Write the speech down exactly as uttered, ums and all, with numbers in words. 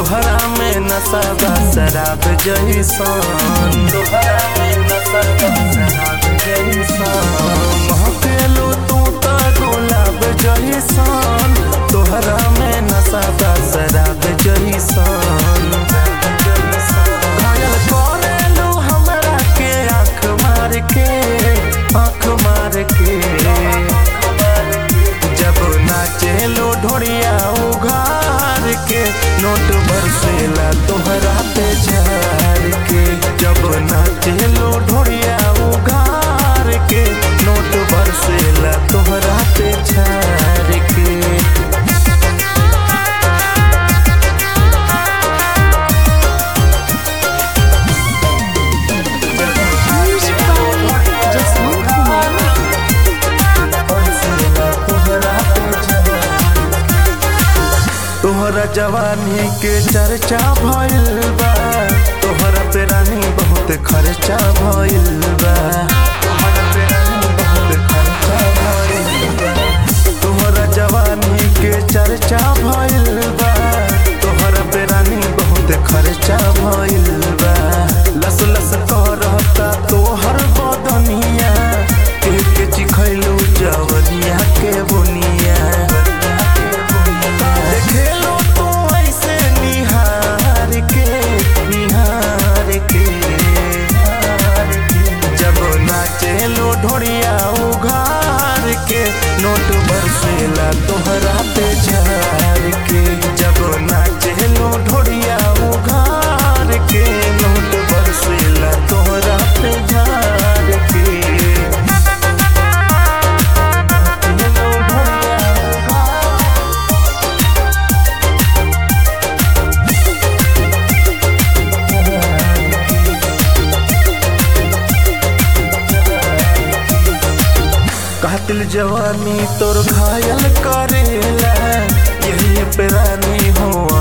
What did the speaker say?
तोहरा में नशा बा शराब जैसन, तोहरा में नशा बा शराब जैसन। महकेलू तू तो गुलाब जैसन, तोहरा में नशा बा शराब जैसन। घायल करेलू हमरा के आँख मार के, आँख मार के। जब नाचेलो ढोड़िया उघार के, नोट बरसेला तोहरा पे झार के। जब नाचेलो ढोड़िया उघार के, नोट बरसेला तोहरा पे झार के। तोहरा जवानी के चर्चा भइल बा, तोहरा पे रानी बहुत खर्चा भइल बा, तोहरा पे रानी बहुत खर्चा भइल बा। तोहरा जवानी के चर्चा भइल बा, तोहरा पे रानी बहुत खर्चा भइल बा। लस लस करता तोहर बदनिया, एक चिखैलू जवनिया के बुनिया। खेलो तो ऐसे निहार के, निहार के। जब नाचेलो ढोड़िया उघार के, नोट बरसेला तोहरा पे झार के। जब नाचेलो ढोड़िया उघार के, नोट बरसेला तोहरा पे झार के। कातिल जवानी तोर घायल करेला, यही पे रानी हो